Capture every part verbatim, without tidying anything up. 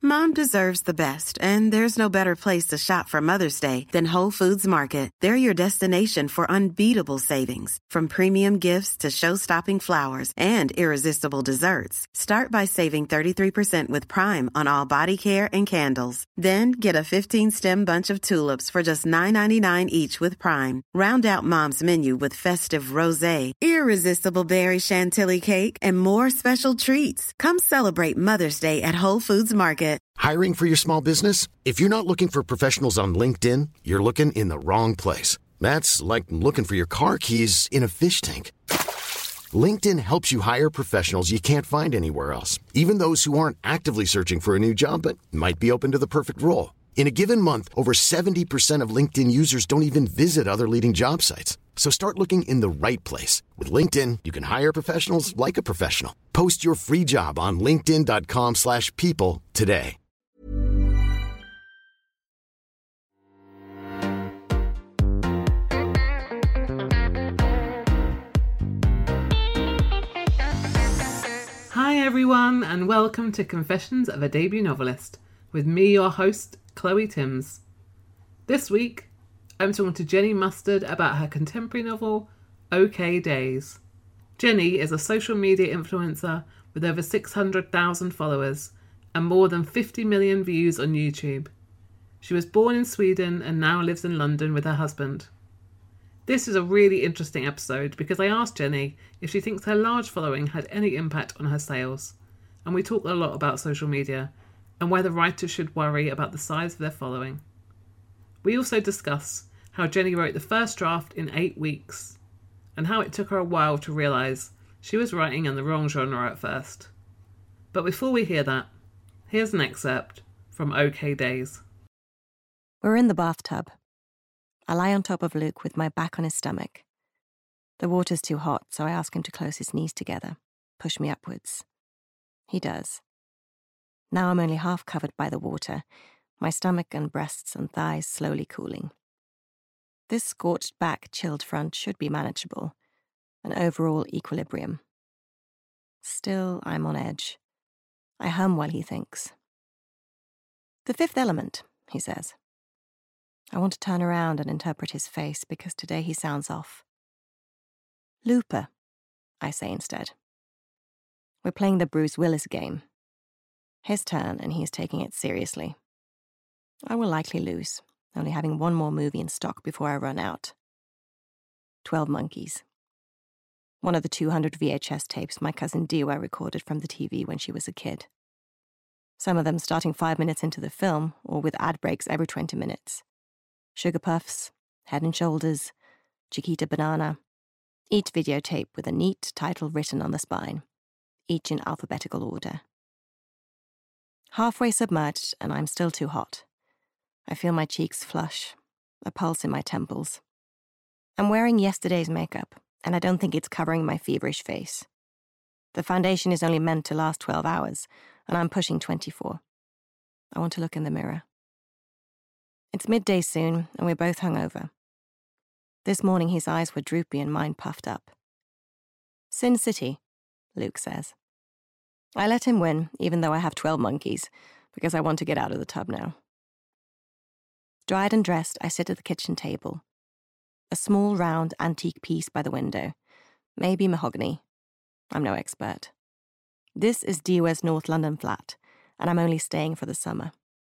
Mom deserves the best, and there's no better place to shop for Mother's Day than Whole Foods Market. They're your destination for unbeatable savings, from premium gifts to show-stopping flowers and irresistible desserts. Start by saving thirty-three percent with Prime on all body care and candles. Then get a fifteen-stem bunch of tulips for just nine ninety-nine each with Prime. Round out Mom's menu with festive rosé, irresistible berry chantilly cake, and more special treats. Come celebrate Mother's Day at Whole Foods Market. Hiring for your small business? If you're not looking for professionals on LinkedIn, you're looking in the wrong place. That's like looking for your car keys in a fish tank. LinkedIn helps you hire professionals you can't find anywhere else, even those who aren't actively searching for a new job but might be open to the perfect role. In a given month, over seventy percent of LinkedIn users don't even visit other leading job sites. So start looking in the right place. With LinkedIn, you can hire professionals like a professional. Post your free job on linkedin.com slash people today. Hi everyone, and welcome to Confessions of a Debut Novelist, with me, your host, Chloe Timms. This week, I'm talking to Jenny Mustard about her contemporary novel, OK Days. Jenny is a social media influencer with over six hundred thousand followers and more than fifty million views on YouTube. She was born in Sweden and now lives in London with her husband. This is a really interesting episode because I asked Jenny if she thinks her large following had any impact on her sales, and we talked a lot about social media and whether writers should worry about the size of their following. We also discuss how Jenny wrote the first draft in eight weeks and how it took her a while to realise she was writing in the wrong genre at first. But before we hear that, here's an excerpt from OK Days. We're in the bathtub. I lie on top of Luke with my back on his stomach. The water's too hot, so I ask him to close his knees together, push me upwards. He does. Now I'm only half covered by the water, my stomach and breasts and thighs slowly cooling. This scorched back, chilled front should be manageable, an overall equilibrium. Still, I'm on edge. I hum while he thinks. The fifth element, he says. I want to turn around and interpret his face because today he sounds off. Looper, I say instead. We're playing the Bruce Willis game. His turn, and he's taking it seriously. I will likely lose, only having one more movie in stock before I run out. Twelve Monkeys. One of the two hundred V H S tapes my cousin Diwa recorded from the T V when she was a kid. Some of them starting five minutes into the film, or with ad breaks every twenty minutes. Sugar Puffs, Head and Shoulders, Chiquita Banana, each videotape with a neat title written on the spine, each in alphabetical order. Halfway submerged, and I'm still too hot. I feel my cheeks flush, a pulse in my temples. I'm wearing yesterday's makeup, and I don't think it's covering my feverish face. The foundation is only meant to last twelve hours, and I'm pushing twenty-four. I want to look in the mirror. It's midday soon, and we're both hungover. This morning his eyes were droopy and mine puffed up. Sin City, Luke says. I let him win, even though I have twelve monkeys, because I want to get out of the tub now. Dried and dressed, I sit at the kitchen table. A small, round, antique piece by the window. Maybe mahogany. I'm no expert. This is Diwa's North London flat, and I'm only staying for the summer.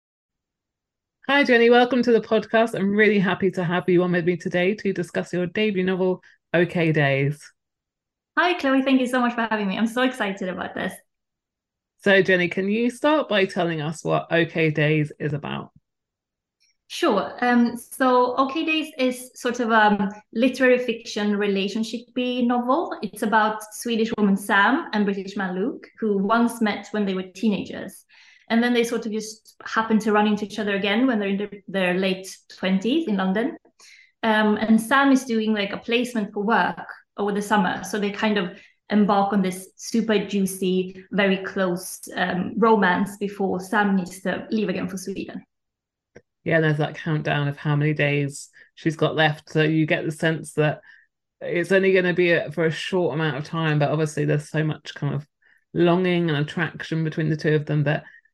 Hi Jenny, welcome to the podcast. I'm really happy to have you on with me today to discuss your debut novel, OK Days. Hi Chloe, thank you so much for having me. I'm so excited about this. So Jenny, can you start by telling us what OK Days is about? Sure. Um, so OK Days is sort of a literary fiction relationship-y novel. It's about Swedish woman Sam and British man Luke, who once met when they were teenagers. And then they sort of just happen to run into each other again when they're in their, their late twenties in London. Um, and Sam is doing like a placement for work over the summer. So they kind of embark on this super juicy, very close um, romance before Sam needs to leave again for Sweden. Yeah, there's that countdown of how many days she's got left. So you get the sense that it's only going to be a, for a short amount of time, but obviously there's so much kind of longing and attraction between the two of them that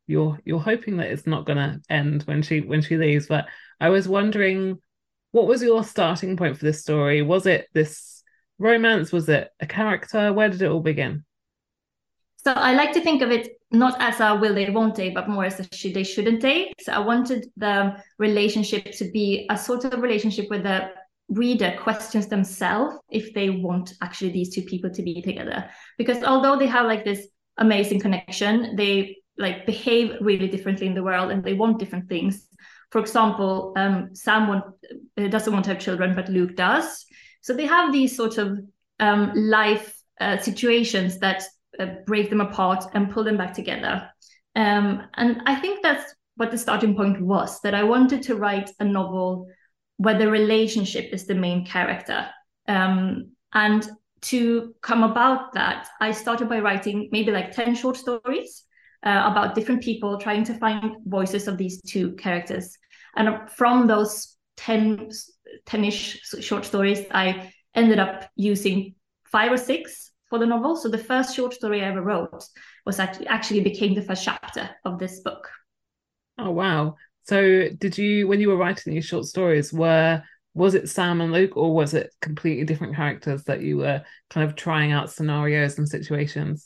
you're you're hoping that it's not going to end when she when she leaves. But I was wondering, what was your starting point for this story? Was it this romance? Was it a character? Where did it all begin? So I like to think of it not as a will they, won't they, but more as a should they, shouldn't they. So I wanted the relationship to be a sort of relationship where the reader questions themselves if they want actually these two people to be together. Because although they have like this amazing connection, they like behave really differently in the world and they want different things. For example, um, Sam want, uh, doesn't want to have children, but Luke does. So they have these sort of um, life uh, situations that uh, break them apart and pull them back together. Um, and I think that's what the starting point was, that I wanted to write a novel where the relationship is the main character. Um, and to come about that, I started by writing maybe like ten short stories uh, about different people trying to find voices of these two characters. And from those ten, ten-ish short stories, I ended up using five or six for the novel. So the first short story I ever wrote was actually, actually became the first chapter of this book. Oh, wow. So did you, when you were writing these short stories, were was it Sam and Luke, or was it completely different characters that you were kind of trying out scenarios and situations?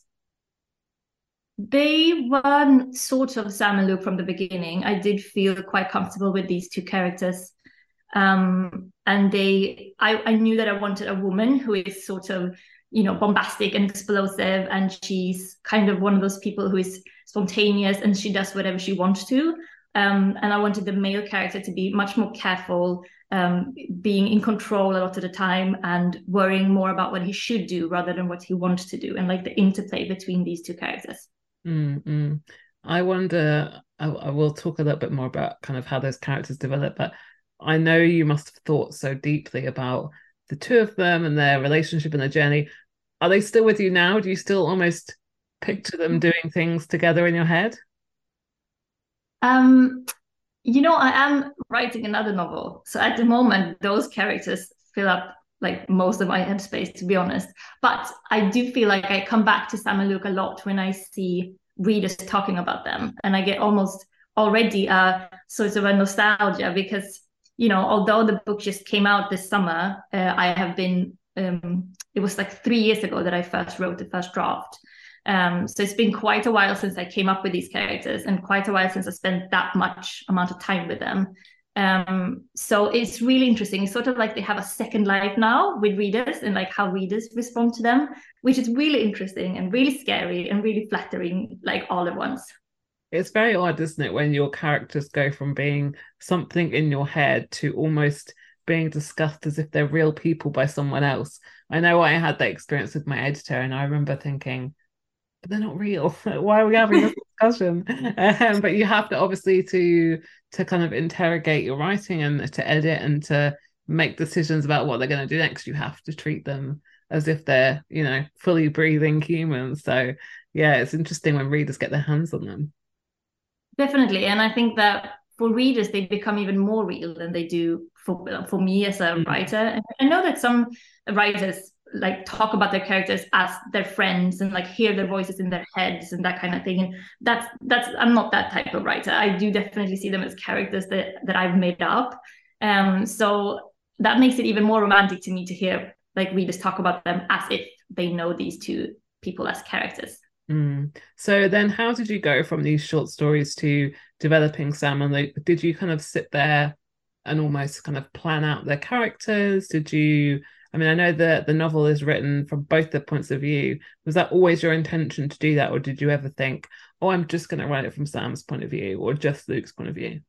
They were sort of Sam and Luke from the beginning. I did feel quite comfortable with these two characters. Um, and they, I, I knew that I wanted a woman who is sort of, you know, bombastic and explosive. And she's kind of one of those people who is spontaneous and she does whatever she wants to. Um, and I wanted the male character to be much more careful, um, being in control a lot of the time and worrying more about what he should do rather than what he wants to do, and like the interplay between these two characters. Mm-hmm. I wonder, I, I will talk a little bit more about kind of how those characters develop, but I know you must have thought so deeply about the two of them and their relationship and their journey. Are they still with you now? Do you still almost picture them doing things together in your head? Um, you know, I am writing another novel. So at the moment, those characters fill up like most of my headspace, to be honest. But I do feel like I come back to Sam and Luke a lot when I see readers talking about them. And I get almost already a sort of a nostalgia because, you know, although the book just came out this summer, uh, I have been, um, it was like three years ago that I first wrote the first draft. Um, so it's been quite a while since I came up with these characters and quite a while since I spent that much amount of time with them. Um, so it's really interesting. It's sort of like they have a second life now with readers and like how readers respond to them, which is really interesting and really scary and really flattering, like all at once. It's very odd, isn't it, when your characters go from being something in your head to almost being discussed as if they're real people by someone else. I know I had that experience with my editor and I remember thinking, but they're not real. Why are we having this discussion? Um, but you have to obviously to to kind of interrogate your writing and to edit and to make decisions about what they're going to do next. You have to treat them as if they're, you know, fully breathing humans. So yeah, it's interesting when readers get their hands on them. Definitely. And I think that for readers, they become even more real than they do for, for me as a mm-hmm. writer. And I know that some writers like talk about their characters as their friends and like hear their voices in their heads and that kind of thing. And that's that's I'm not that type of writer. I do definitely see them as characters that that I've made up. Um, so that makes it even more romantic to me to hear like readers talk about them as if they know these two people as characters. Mm. So then how did you go from these short stories to developing Sam and Luke? Did you kind of sit there and almost kind of plan out their characters? Did you, I mean, I know that the novel is written from both the points of view. Was that always your intention to do that? Or did you ever think, oh, I'm just going to write it from Sam's point of view or just Luke's point of view?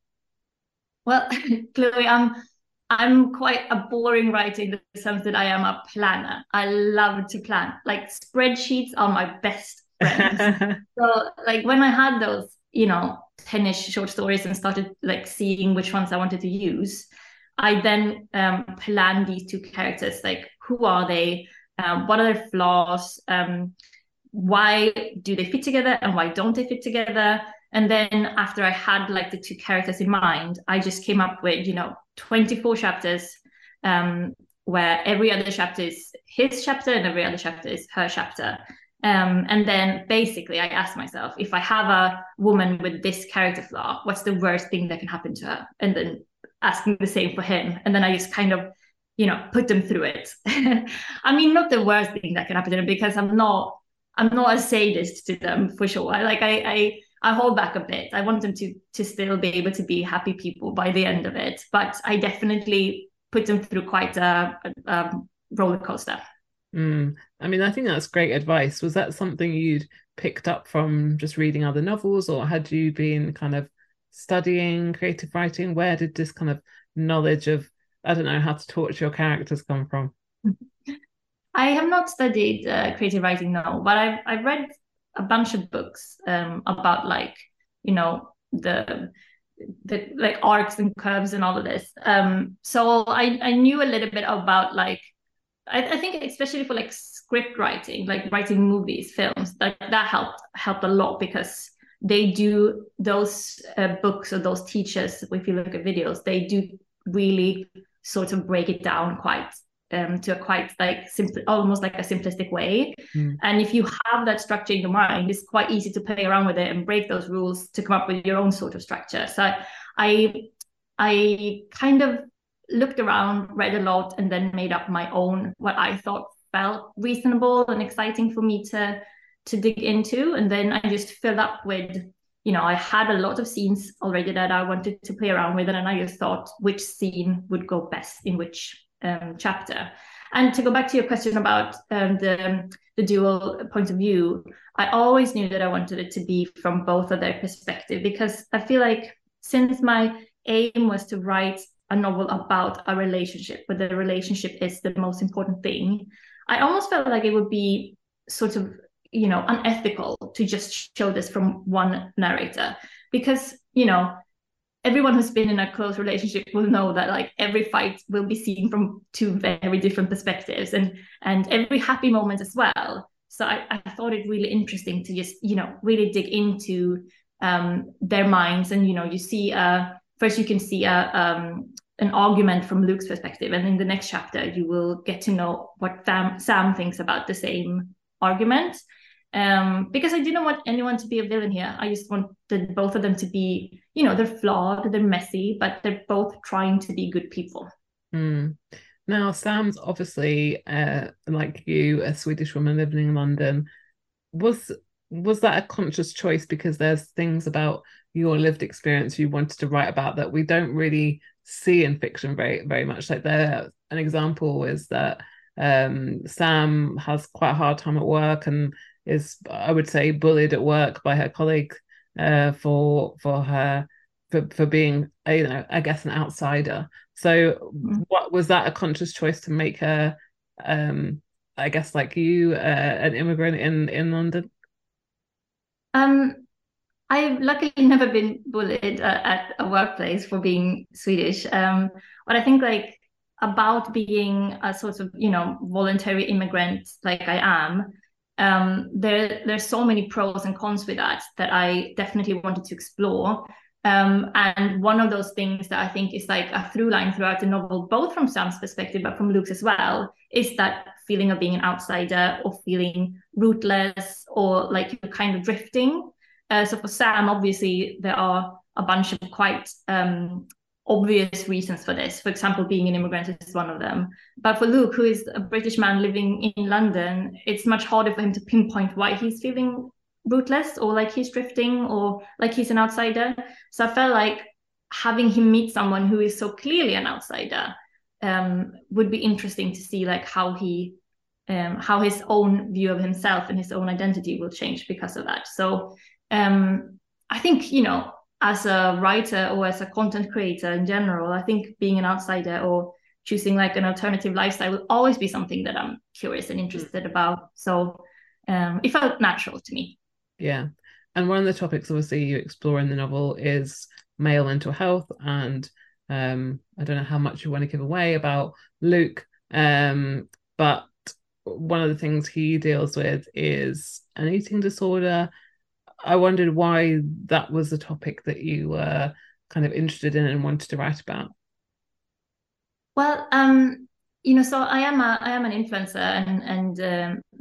Well, Chloe, I'm, I'm quite a boring writer in the sense that I am a planner. I love to plan. Like spreadsheets are my best friends. So like when I had those, you know, ten-ish short stories and started like seeing which ones I wanted to use, I then um, planned these two characters, like who are they? Um, what are their flaws? Um, why do they fit together and why don't they fit together? And then after I had like the two characters in mind, I just came up with, you know, twenty-four chapters um, where every other chapter is his chapter and every other chapter is her chapter. Um, and then basically I asked myself, if I have a woman with this character flaw, what's the worst thing that can happen to her? And then asking the same for him. And then I just kind of, you know, put them through it. I mean, not the worst thing that can happen to them, because I'm not, I'm not a sadist to them for sure. I, like I, I, I hold back a bit. I want them to to still be able to be happy people by the end of it. But I definitely put them through quite a, a, a roller coaster. Mm. I mean, I think that's great advice. Was that something you'd picked up from just reading other novels, or had you been kind of studying creative writing? Where did this kind of knowledge of, I don't know, how to torture your characters come from? I have not studied uh, creative writing, no, but I've I've read a bunch of books um, about, like, you know, the the like arcs and curves and all of this. Um, so I I knew a little bit about, like, I, I think especially for like script writing, like writing movies, films, that that helped helped a lot, because they do those uh, books, or those teachers, if you look at videos, they do really sort of break it down quite um, to a quite like simple, almost like a simplistic way. Mm. And if you have that structure in your mind, it's quite easy to play around with it and break those rules to come up with your own sort of structure. So I, I kind of looked around, read a lot, and then made up my own, what I thought felt reasonable and exciting for me to to dig into. And then I just filled up with, you know, I had a lot of scenes already that I wanted to play around with, and I just thought which scene would go best in which um, chapter. And to go back to your question about um, the, the dual point of view, I always knew that I wanted it to be from both of their perspective, because I feel like since my aim was to write a novel about a relationship, where the relationship is the most important thing, I almost felt like it would be sort of, you know, unethical to just show this from one narrator, because, you know, everyone who's been in a close relationship will know that, like, every fight will be seen from two very different perspectives, and and every happy moment as well. So I, I thought it really interesting to just, you know, really dig into um, their minds. And, you know, you see uh first you can see a um an argument from Luke's perspective, and in the next chapter you will get to know what Sam, Sam thinks about the same argument. Um, because I didn't want anyone to be a villain here. I just wanted both of them to be, you know, they're flawed, they're messy, but they're both trying to be good people. Mm. Now, Sam's obviously, uh, like you, a Swedish woman living in London. Was was that a conscious choice? Because there's things about your lived experience you wanted to write about that we don't really see in fiction very, very much. Like, there, an example is that um, Sam has quite a hard time at work and is, I would say, bullied at work by her colleague uh, for for her for, for being, you know, I guess, an outsider. So, mm-hmm. what was that a conscious choice to make her, um, I guess, like you, uh, an immigrant in in London? Um, I've luckily never been bullied uh, at a workplace for being Swedish. Um, but I think, like, about being a sort of, you know, voluntary immigrant like I am, um, there there's so many pros and cons with that that I definitely wanted to explore. Um, and one of those things that I think is like a through line throughout the novel, both from Sam's perspective, but from Luke's as well, is that feeling of being an outsider, or feeling rootless, or like you're kind of drifting. Uh, so for Sam, obviously, there are a bunch of quite um, obvious reasons for this. For example, being an immigrant is one of them. But for Luke, who is a British man living in London, it's much harder for him to pinpoint why he's feeling rootless, or like he's drifting, or like he's an outsider. So I felt like having him meet someone who is so clearly an outsider um, would be interesting to see, like, how he, um, how his own view of himself and his own identity will change because of that. So um, I think, you know, as a writer or as a content creator in general, I think being an outsider or choosing like an alternative lifestyle will always be something that I'm curious and interested mm. about. So um, it felt natural to me. Yeah. And one of the topics, obviously, you explore in the novel is male mental health. And um, I don't know how much you want to give away about Luke, um, but one of the things he deals with is an eating disorder. I wondered why that was a topic that you were kind of interested in and wanted to write about. Well, um, you know, so I am a I am an influencer and and um,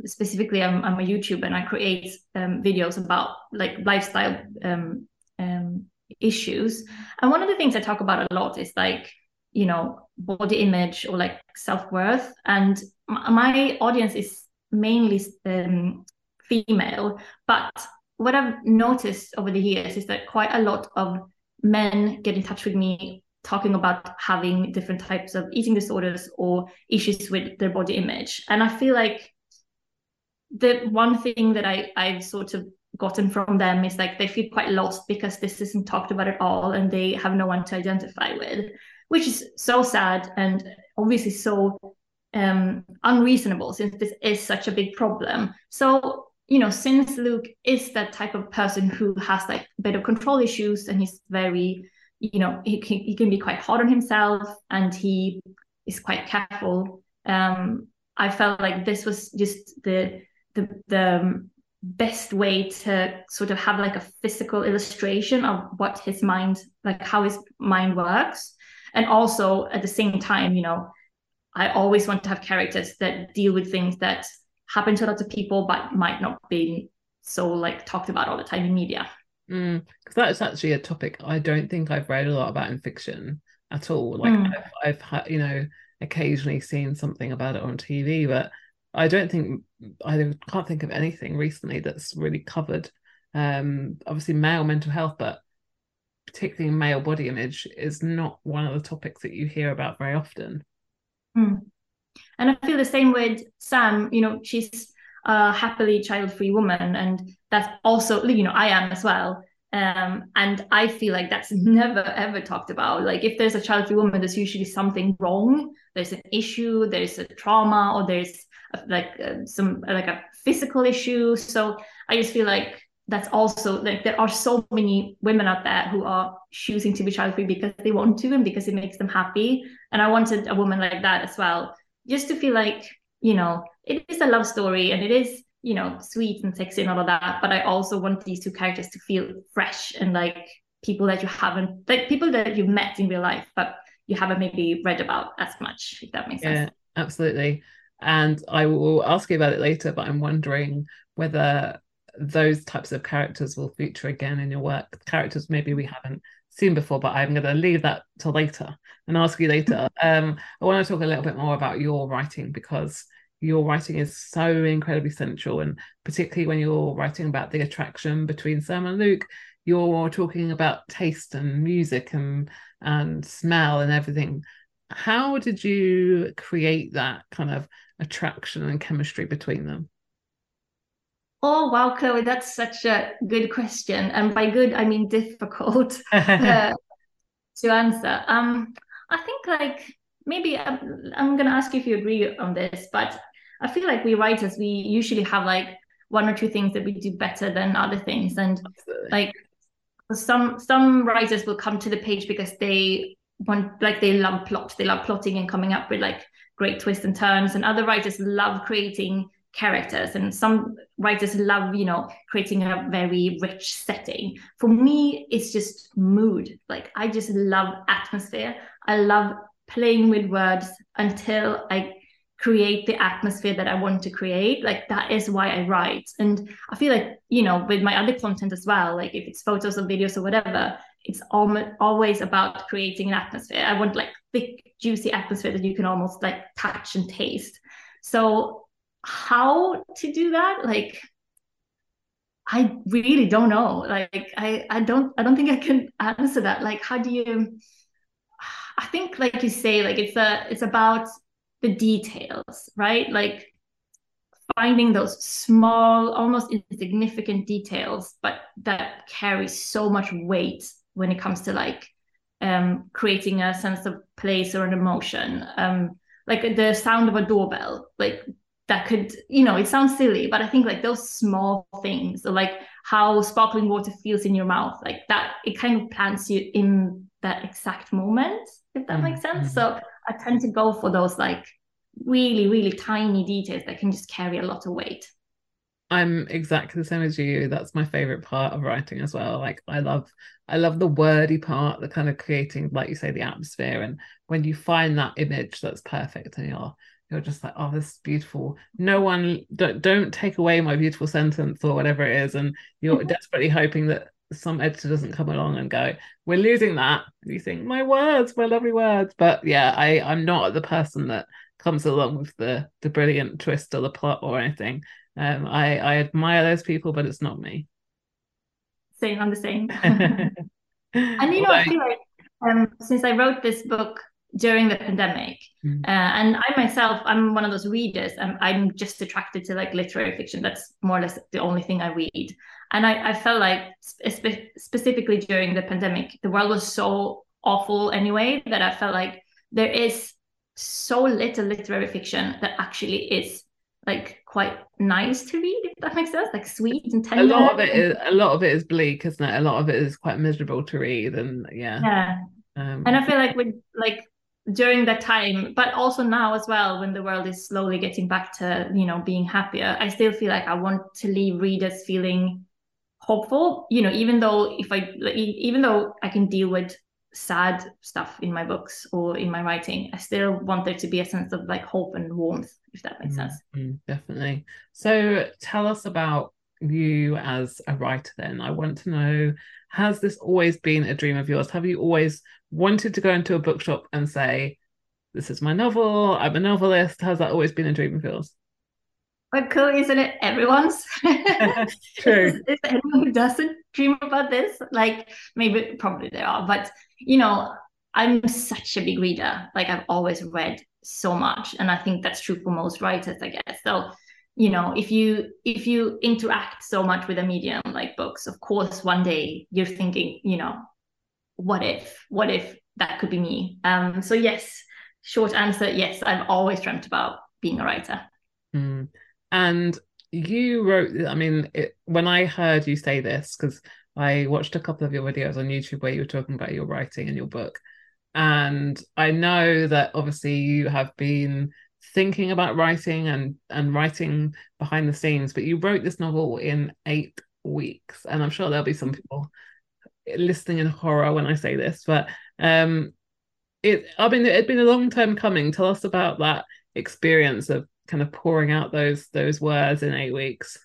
specifically, I'm, I'm a YouTuber and I create um, videos about like lifestyle um, um, issues. And one of the things I talk about a lot is like, you know, body image or like self-worth. And m- my audience is mainly um, female, but what I've noticed over the years is that quite a lot of men get in touch with me talking about having different types of eating disorders or issues with their body image. And I feel like the one thing that I, I've sort of gotten from them is like they feel quite lost because this isn't talked about at all and they have no one to identify with, which is so sad and obviously so um, unreasonable since this is such a big problem. So, you know, since Luke is that type of person who has like a bit of control issues and he's very, you know, he can, he can be quite hard on himself and he is quite careful. Um, I felt like this was just the the the best way to sort of have like a physical illustration of what his mind, like how his mind works. And also at the same time, you know, I always want to have characters that deal with things that happen to a lot of people, but might not be so like talked about all the time in media. Mm, because that's actually a topic I don't think I've read a lot about in fiction at all. Like Mm. I've, I've had, you know, occasionally seen something about it on T V, but I don't think, I can't think of anything recently that's really covered. Um, obviously male mental health, but particularly male body image is not one of the topics that you hear about very often. Mm. And I feel the same with Sam. You know, she's a happily child-free woman, and that's also, you know, I am as well. Um, and I feel like that's never ever talked about. Like if there's a child-free woman, there's usually something wrong. There's an issue. There's a trauma, or there's a, like uh, some like a physical issue. So I just feel like that's also like there are so many women out there who are choosing to be child-free because they want to and because it makes them happy. And I wanted a woman like that as well, just to feel like, you know, it is a love story and it is, you know, sweet and sexy and all of that. But I also want these two characters to feel fresh and like people that you haven't, like people that you've met in real life, but you haven't maybe read about as much, if that makes Yeah, sense. absolutely. And I will ask you about it later, but I'm wondering whether those types of characters will feature again in your work. Characters maybe we haven't seen before, but I'm going to leave that till later and ask you later. Um, I want to talk a little bit more about your writing because your writing is so incredibly central, and particularly when you're writing about the attraction between Sam and Luke, you're talking about taste and music and and smell and everything. How did you create that kind of attraction and chemistry between them? Oh, wow, Chloe, that's such a good question. And by good, I mean difficult uh, to answer. Um, I think like maybe I'm, I'm going to ask you if you agree on this, but I feel like we writers, we usually have like one or two things that we do better than other things. And Absolutely. like some some writers will come to the page because they want, like they love plot, they love plotting and coming up with like great twists and turns. And other writers love creating characters, and some writers love, you know, creating a very rich setting. For me, it's just mood. Like I just love atmosphere. I love playing with words until I create the atmosphere that I want to create. Like that is why I write. And I feel like, you know, with my other content as well, like if it's photos or videos or whatever, it's almost always about creating an atmosphere. I want like thick, juicy atmosphere that you can almost like touch and taste. So how to do that, like I really don't know. Like I I don't I don't think I can answer that. Like how do you, I think like you say, like it's a it's about the details, right? Like finding those small, almost insignificant details, but that carry so much weight when it comes to like um creating a sense of place or an emotion. Um like the sound of a doorbell, like that could, you know, it sounds silly, but I think like those small things, or like how sparkling water feels in your mouth, like that, it kind of plants you in that exact moment, if that mm-hmm. makes sense. So I tend to go for those like really, really tiny details that can just carry a lot of weight. I'm exactly the same as you. That's my favorite part of writing as well. Like I love, I love the wordy part, the kind of creating, like you say, the atmosphere. And when you find that image that's perfect and you're you're just like, oh, this is beautiful. No one, don't, don't take away my beautiful sentence or whatever it is. And you're desperately hoping that some editor doesn't come along and go, we're losing that. And you think, my words, my lovely words. But yeah, I, I'm not the person that comes along with the, the brilliant twist or the plot or anything. Um, I, I admire those people, but it's not me. Same, I'm the same. And you know, I feel like um, since I wrote this book during the pandemic, mm. uh, and I myself, I'm one of those readers. I'm, I'm just attracted to like literary fiction. That's more or less the only thing I read. And I, I felt like spe- specifically during the pandemic, the world was so awful anyway, that I felt like there is so little literary fiction that actually is like quite nice to read, if that makes sense, like sweet and tender. A lot of it is a lot of it is bleak, isn't it? A lot of it is quite miserable to read, and yeah. Yeah. Um, and I feel like with like during that time, but also now as well, when the world is slowly getting back to, you know, being happier, I still feel like I want to leave readers feeling hopeful, you know, even though if I even though I can deal with sad stuff in my books or in my writing, I still want there to be a sense of like hope and warmth, if that makes sense. Mm-hmm, definitely. So tell us about you as a writer then. I want to know, has this always been a dream of yours? Have you always wanted to go into a bookshop and say, this is my novel, I'm a novelist? Has that always been a dream of yours? Well, cool, isn't it? Everyone's. True. Is, is there anyone who doesn't dream about this? Like, maybe, probably there are, but you know, I'm such a big reader. Like, I've always read so much, and I think that's true for most writers, I guess. So, you know, if you if you interact so much with a medium like books, of course, one day you're thinking, you know, what if, what if that could be me? Um. So yes, short answer, yes, I've always dreamt about being a writer. Mm. And you wrote, I mean, it, when I heard you say this, because I watched a couple of your videos on YouTube where you were talking about your writing and your book. And I know that obviously you have been thinking about writing and, and writing behind the scenes, but you wrote this novel in eight weeks. And I'm sure there'll be some people listening in horror when I say this, but um, it, I mean, it'd been a long time coming. Tell us about that experience of kind of pouring out those those words in eight weeks.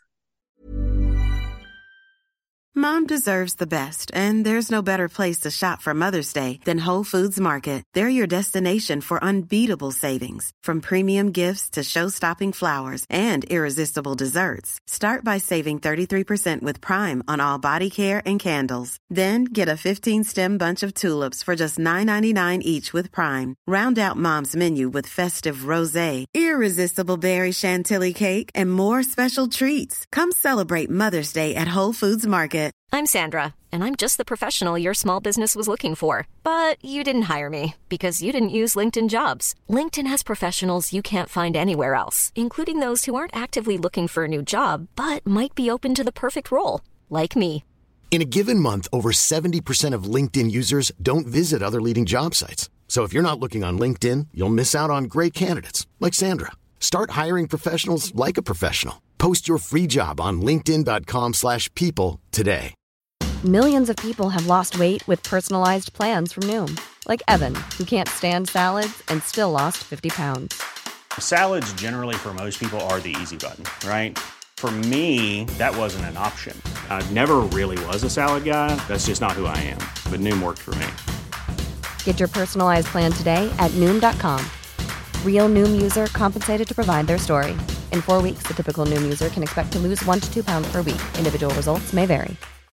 Mom deserves the best, and there's no better place to shop for Mother's Day than Whole Foods Market. They're your destination for unbeatable savings, from premium gifts to show-stopping flowers and irresistible desserts. Start by saving thirty-three percent with Prime on all body care and candles. Then get a fifteen-stem bunch of tulips for just nine ninety-nine each with Prime. Round out Mom's menu with festive rosé, irresistible berry chantilly cake, and more special treats. Come celebrate Mother's Day at Whole Foods Market. I'm Sandra, and I'm just the professional your small business was looking for. But you didn't hire me because you didn't use LinkedIn Jobs. LinkedIn has professionals you can't find anywhere else, including those who aren't actively looking for a new job, but might be open to the perfect role, like me. In a given month, over seventy percent of LinkedIn users don't visit other leading job sites. So if you're not looking on LinkedIn, you'll miss out on great candidates like Sandra. Start hiring professionals like a professional. Post your free job on linkedin.com slash people today. Millions of people have lost weight with personalized plans from Noom. Like Evan, who can't stand salads and still lost fifty pounds. Salads generally for most people are the easy button, right? For me, that wasn't an option. I never really was a salad guy. That's just not who I am. But Noom worked for me. Get your personalized plan today at Noom dot com. Real Noom user compensated to provide their story. In four weeks, the typical Noom user can expect to lose one to two pounds per week. Individual results may vary.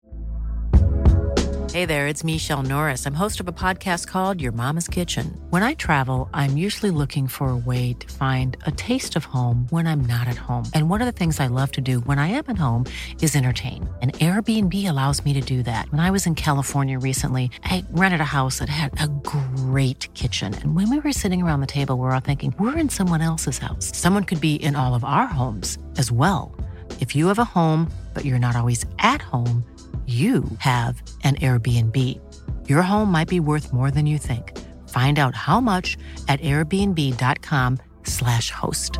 Hey there, it's Michelle Norris. I'm host of a podcast called Your Mama's Kitchen. When I travel, I'm usually looking for a way to find a taste of home when I'm not at home. And one of the things I love to do when I am at home is entertain. And Airbnb allows me to do that. When I was in California recently, I rented a house that had a great kitchen. And when we were sitting around the table, we were all thinking, we're in someone else's house. Someone could be in all of our homes as well. If you have a home, but you're not always at home, you have an Airbnb. Your home might be worth more than you think. Find out how much at airbnb.com slash host.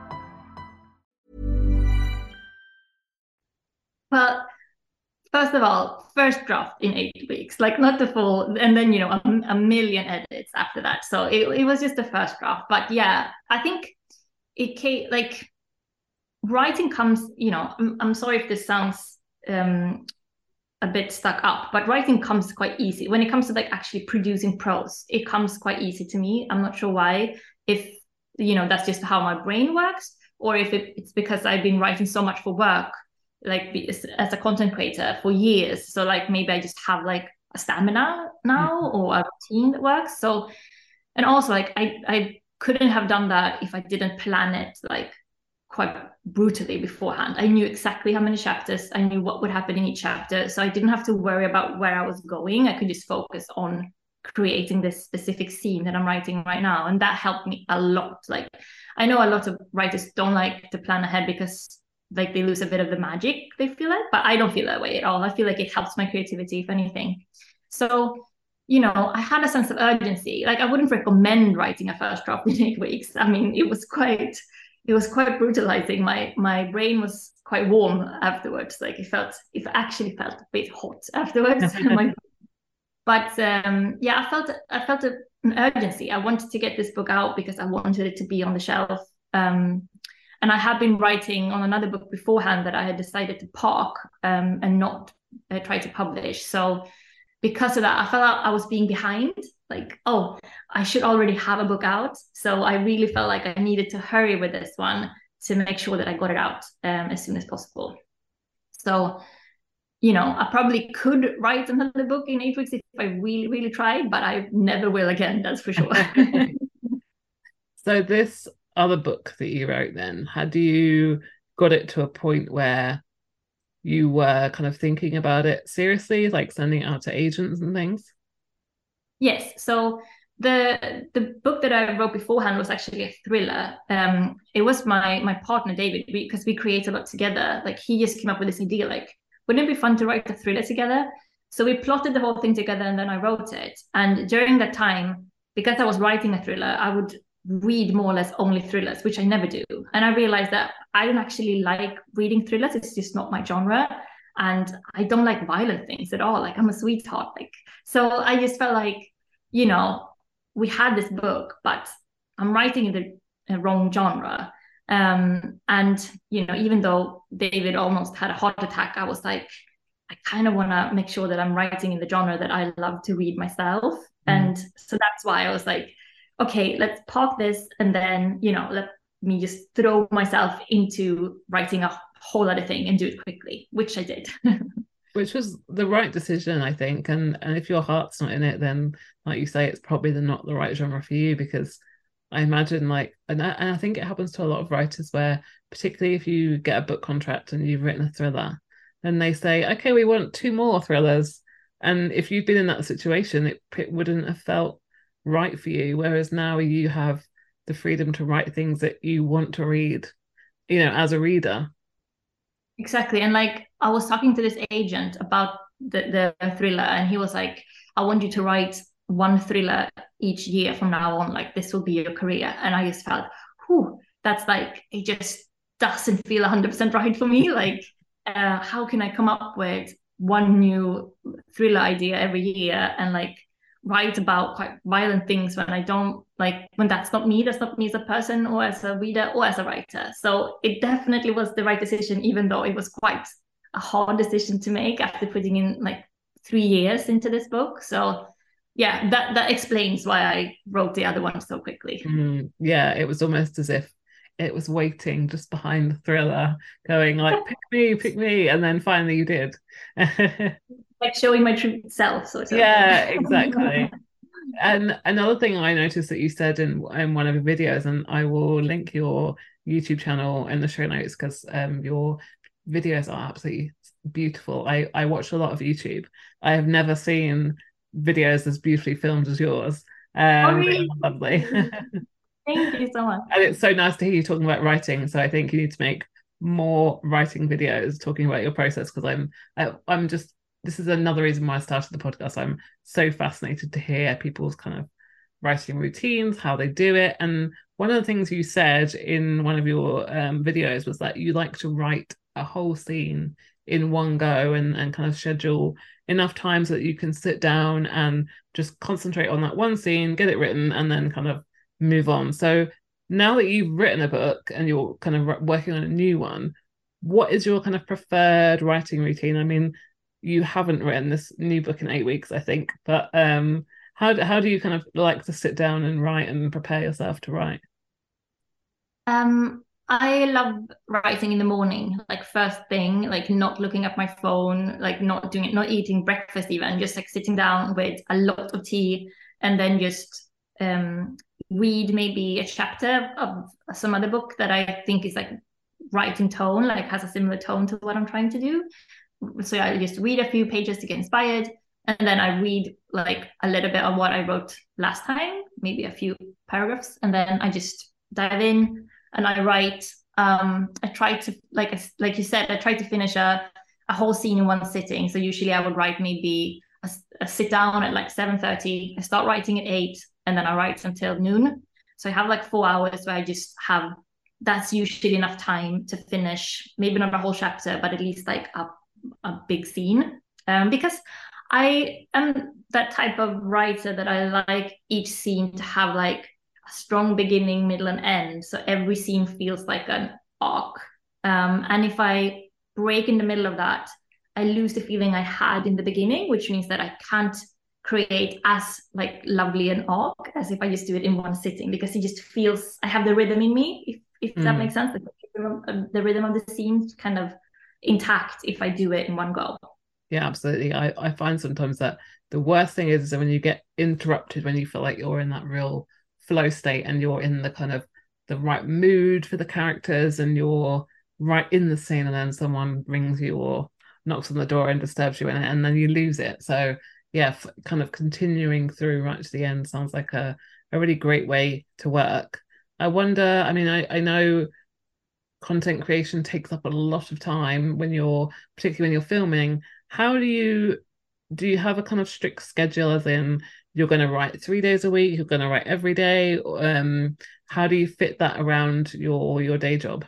Well, first of all, first draft in eight weeks, like not the full, and then, you know, a, a million edits after that. So it, it was just the first draft. But yeah, I think it came like writing comes, you know, I'm, I'm sorry if this sounds um, a bit stuck up, but writing comes quite easy. When it comes to like actually producing prose, it comes quite easy to me. I'm not sure why, if, you know, that's just how my brain works, or if it, it's because I've been writing so much for work, like as a content creator for years. So like maybe I just have like a stamina now mm-hmm. or a routine that works. So, and also like I, I couldn't have done that if I didn't plan it like quite brutally beforehand. I knew exactly how many chapters, I knew what would happen in each chapter. So I didn't have to worry about where I was going. I could just focus on creating this specific scene that I'm writing right now. And that helped me a lot. Like, I know a lot of writers don't like to plan ahead because like they lose a bit of the magic, they feel like, but I don't feel that way at all. I feel like it helps my creativity, if anything. So, you know, I had a sense of urgency. Like, I wouldn't recommend writing a first draft in eight weeks. I mean, it was quite, it was quite brutalizing. My my brain was quite warm afterwards. Like it felt, it actually felt a bit hot afterwards. my, but um, yeah, I felt, I felt a, an urgency. I wanted to get this book out because I wanted it to be on the shelf. Um, And I had been writing on another book beforehand that I had decided to park um, and not uh, try to publish. So because of that, I felt like I was being behind. Like, oh, I should already have a book out. So I really felt like I needed to hurry with this one to make sure that I got it out um, as soon as possible. So, you know, I probably could write another book in eight weeks if I really, really tried, but I never will again, that's for sure. So this other book that you wrote then, had you got it to a point where you were kind of thinking about it seriously, like sending it out to agents and things? Yes. So the the book that I wrote beforehand was actually a thriller. Um, it was my my partner David, because we, we create a lot together. Like he just came up with this idea, like, wouldn't it be fun to write a thriller together? So we plotted the whole thing together, and then I wrote it. And during that time, because I was writing a thriller, I would read more or less only thrillers, which I never do. And I realized that I don't actually like reading thrillers. It's just not my genre. And I don't like violent things at all. Like, I'm a sweetheart. Like, so I just felt like, you know, we had this book, but I'm writing in the uh, wrong genre. Um, and, you know, even though David almost had a heart attack, I was like, I kind of want to make sure that I'm writing in the genre that I love to read myself. Mm. And so that's why I was like, okay, let's park this, and then, you know, let me just throw myself into writing a whole other thing and do it quickly, which I did. Which was the right decision, I think. And and if your heart's not in it, then, like you say, it's probably the, not the right genre for you, because I imagine, like, and I, and I think it happens to a lot of writers where, particularly if you get a book contract and you've written a thriller, then they say, okay, we want two more thrillers. And if you've been in that situation, it, it wouldn't have felt right for you, whereas now you have the freedom to write things that you want to read, you know, as a reader. Exactly. And like, I was talking to this agent about the, the thriller, and he was like, I want you to write one thriller each year from now on, like this will be your career. And I just felt, whew, that's like, it just doesn't feel one hundred percent right for me. Like, uh, how can I come up with one new thriller idea every year and like write about quite violent things when I don't, like, when that's not me, that's not me as a person or as a reader or as a writer. So it definitely was the right decision, even though it was quite a hard decision to make after putting in like three years into this book. So yeah, that that explains why I wrote the other one so quickly. Mm, yeah, it was almost as if it was waiting just behind the thriller, going like, pick me, pick me, and then finally you did. Like showing my true self, sort of. Yeah, exactly. And another thing I noticed that you said in, in one of your videos, and I will link your YouTube channel in the show notes, because um, your videos are absolutely beautiful. I, I watch a lot of YouTube. I have never seen videos as beautifully filmed as yours. Um, oh, really? Lovely. Thank you so much. And it's so nice to hear you talking about writing. So I think you need to make more writing videos talking about your process, because I'm I, I'm just this is another reason why I started the podcast. I'm so fascinated to hear people's kind of writing routines, how they do it. And one of the things you said in one of your um, videos was that you like to write a whole scene in one go, and, and kind of schedule enough time so that you can sit down and just concentrate on that one scene, get it written, and then kind of move on. So now that you've written a book and you're kind of working on a new one, what is your kind of preferred writing routine? I mean, you haven't written this new book in eight weeks, I think, but um, how do, how do you kind of like to sit down and write and prepare yourself to write? Um, I love writing in the morning, like first thing, like not looking at my phone, like not doing it, not eating breakfast even, just like sitting down with a lot of tea and then just um, read maybe a chapter of some other book that I think is like right in tone, like has a similar tone to what I'm trying to do. So I just read a few pages to get inspired. And then I read like a little bit of what I wrote last time, maybe a few paragraphs. And then I just dive in and I write. Um, I try to, like like you said, I try to finish a, a whole scene in one sitting. So usually I would write maybe a, a sit down at like seven thirty. I start writing at eight and then I write until noon. So I have like four hours where I just have, that's usually enough time to finish, maybe not a whole chapter, but at least like a, a big scene. Um, because I am that type of writer that I like each scene to have like a strong beginning, middle, and end. So every scene feels like an arc. Um, and if I break in the middle of that, I lose the feeling I had in the beginning, which means that I can't create as like lovely an arc as if I just do it in one sitting, because it just feels, I have the rhythm in me, if, if mm. that makes sense. Like, the rhythm of the scene kind of intact if I do it in one go. Yeah, absolutely. I, I find sometimes that the worst thing is when you get interrupted, when you feel like you're in that real flow state and you're in the kind of the right mood for the characters and you're right in the scene, and then someone rings you or knocks on the door and disturbs you in it, and then you lose it. So yeah, f- kind of continuing through right to the end sounds like a, a really great way to work. I wonder, I mean, I, I know content creation takes up a lot of time when you're, particularly when you're filming. How do you, do you have a kind of strict schedule, as in you're going to write three days a week, you're going to write every day? Um, how do you fit that around your, your day job?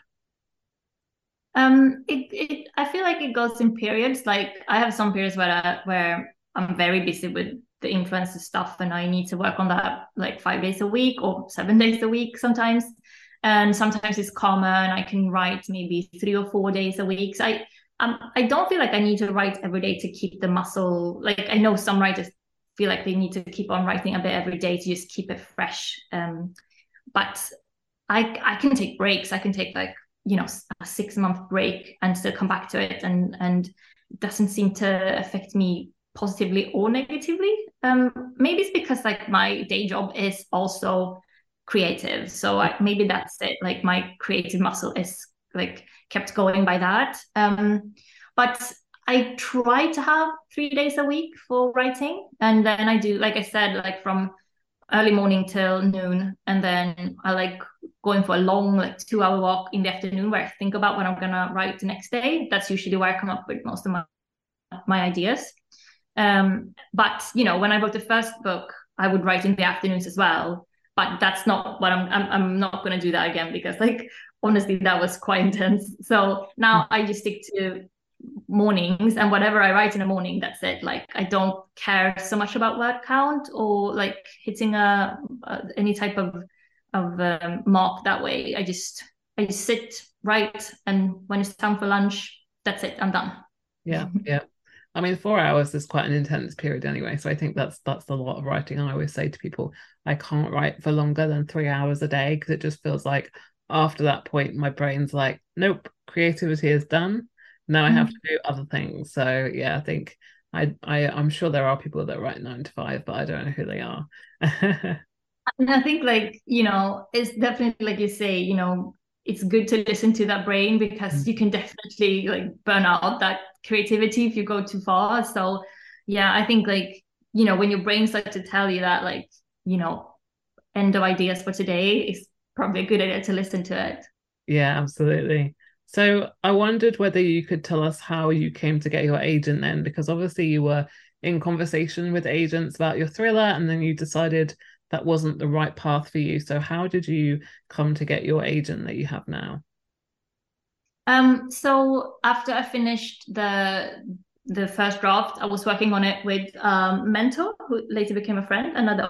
Um, it, it, I feel like it goes in periods. Like I have some periods where, I, where I'm very busy with the influencer stuff and I need to work on that like five days a week or seven days a week sometimes. And sometimes it's calmer and I can write maybe three or four days a week. So I, um, I don't feel like I need to write every day to keep the muscle. Like I know some writers feel like they need to keep on writing a bit every day to just keep it fresh. Um, but I, I can take breaks. I can take like, you know, a six month break and still come back to it. And, and it doesn't seem to affect me positively or negatively. Um, maybe it's because like my day job is also creative. So I, maybe that's it. Like my creative muscle is like kept going by that. Um, but I try to have three days a week for writing. And then I do, like I said, like from early morning till noon. And then I like going for a long, like two hour walk in the afternoon where I think about what I'm going to write the next day. That's usually where I come up with most of my, my ideas. Um, but, you know, when I wrote the first book, I would write in the afternoons as well. But that's not what I'm, I'm, I'm not going to do that again because like, honestly, that was quite intense. So now I just stick to mornings, and whatever I write in the morning, that's it. Like I don't care so much about word count or like hitting a, a any type of of um, mark that way. I just I just sit, write, and when it's time for lunch, that's it. I'm done. Yeah, yeah. I mean, four hours is quite an intense period anyway. So I think that's that's a lot of writing. I always say to people, I can't write for longer than three hours a day because it just feels like after that point, my brain's like, nope, creativity is done. Now I have to do other things. So yeah, I think I, I I'm sure there are people that write nine to five, but I don't know who they are. And I think like, you know, it's definitely like you say, you know, it's good to listen to that brain because mm. you can definitely like burn out that creativity if you go too far. So yeah, I think like, you know, when your brain starts to tell you that like, you know, end of ideas for today, is probably a good idea to listen to it. Yeah, absolutely. So I wondered whether you could tell us how you came to get your agent then, because obviously you were in conversation with agents about your thriller and then you decided that wasn't the right path for you. So how did you come to get your agent that you have now? Um, so after I finished the the first draft, I was working on it with um mentor who later became a friend, another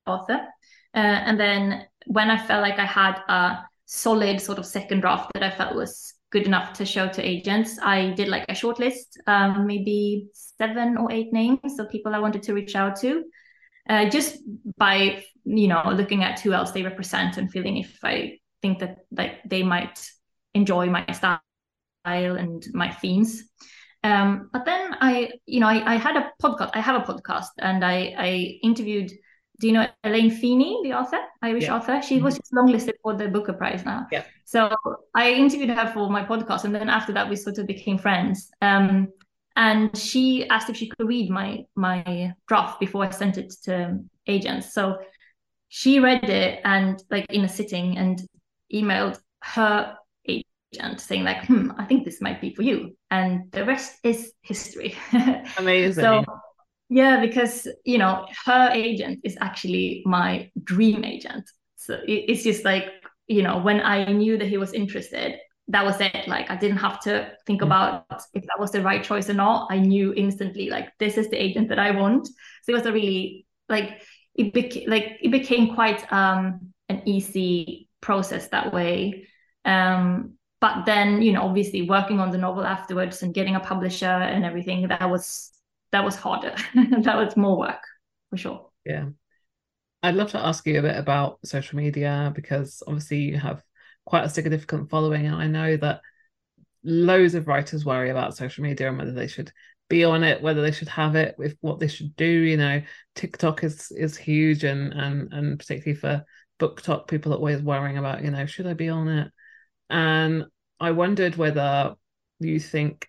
author. Uh, and then when I felt like I had a solid sort of second draft that I felt was good enough to show to agents, I did like a short list, um, maybe seven or eight names of people I wanted to reach out to, uh, just by, you know, looking at who else they represent and feeling if I think that like they might enjoy my style and my themes. Um, but then I, you know, I, I had a podcast, I have a podcast, and I, I interviewed, do you know Elaine Feeney, the author, Irish yeah. author? She mm-hmm. was just longlisted for the Booker Prize now. Yeah. So I interviewed her for my podcast, and then after that we sort of became friends. Um, and she asked if she could read my my draft before I sent it to agents. So she read it and like in a sitting and emailed her agent saying like, hmm, I think this might be for you. And the rest is history. Amazing. So yeah, because, you know, her agent is actually my dream agent. So it, it's just like, you know, when I knew that he was interested, that was it. Like, I didn't have to think mm. about if that was the right choice or not. I knew instantly, like, this is the agent that I want. So it was a really, like, it became, like, it became quite um, an easy process that way. Um, but then, you know, obviously working on the novel afterwards and getting a publisher and everything, that was that was harder. That was more work, for sure. Yeah. I'd love to ask you a bit about social media, because obviously you have quite a significant following, and I know that loads of writers worry about social media and whether they should be on it, whether they should have it, with what they should do. You know, TikTok is is huge, and and and particularly for BookTok, people are always worrying about, you know, should I be on it? And I wondered whether you think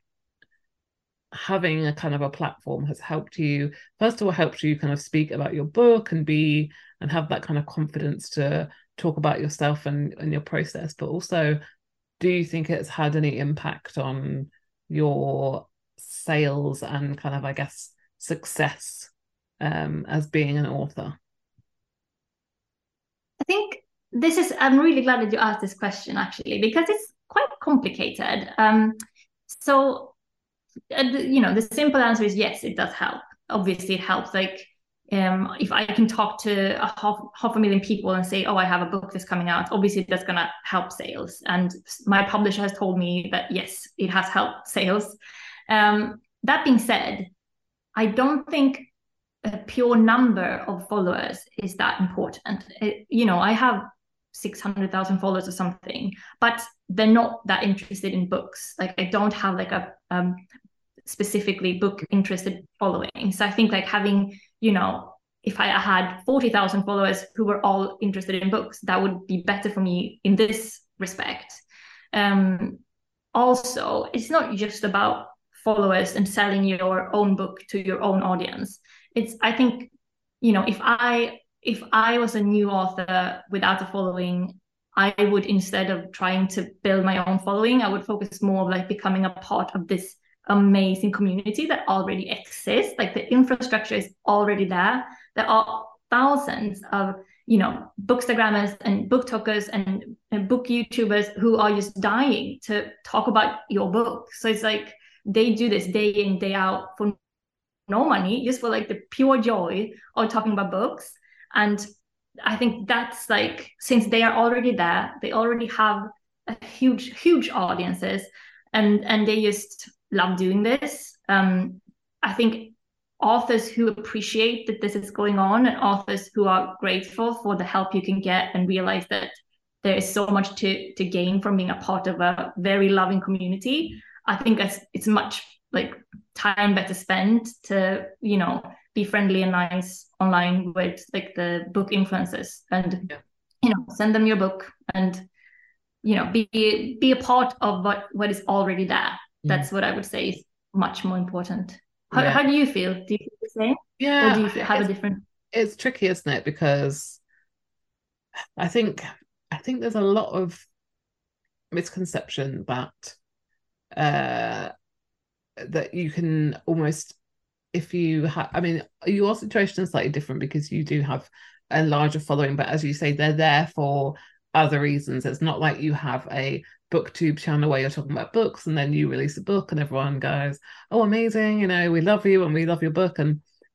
having a kind of a platform has helped you, first of all, helped you kind of speak about your book and be and have that kind of confidence to talk about yourself and, and your process, but also, do you think it's had any impact on your sales and kind of, I guess, success um, as being an author? I think this is, I'm really glad that you asked this question, actually, because it's quite complicated. Um, so you know, the simple answer is yes, it does help. Obviously, it helps. Like, um, if I can talk to a half, half a million people and say, oh, I have a book that's coming out, obviously that's going to help sales. And my publisher has told me that, yes, it has helped sales. Um, that being said, I don't think a pure number of followers is that important. It, you know, I have six hundred thousand followers or something, but they're not that interested in books. Like, I don't have like a um, specifically book interested following. So I think like having, you know, if I had forty thousand followers who were all interested in books, that would be better for me in this respect. Um, also, it's not just about followers and selling your own book to your own audience. It's, I think, you know, if I if I was a new author without a following, I would, instead of trying to build my own following, I would focus more on like becoming a part of this amazing community that already exists. Like, the infrastructure is already there. There are thousands of, you know, bookstagrammers and BookTokers and, and book YouTubers who are just dying to talk about your book. So it's like they do this day in, day out for no money, just for like the pure joy of talking about books. And I think that's like, since they are already there, they already have a huge, huge audiences, and, and they just love doing this. Um, I think authors who appreciate that this is going on, and authors who are grateful for the help you can get and realize that there is so much to, to gain from being a part of a very loving community, I think it's, it's much like time better spent to, you know, be friendly and nice online with like the book influencers, and yeah. you know, send them your book, and you know, be be a part of what what is already there. Mm. That's what I would say is much more important. How, yeah. how do you feel? Do you feel the same? Yeah, or do you feel, have a different? It's tricky, isn't it? Because I think I think there's a lot of misconception that uh, that you can almost, if you have, I mean, your situation is slightly different because you do have a larger following, but as you say, they're there for other reasons. It's not like you have a BookTube channel where you're talking about books and then you release a book and everyone goes, oh, amazing, you know, we love you and we love your book. And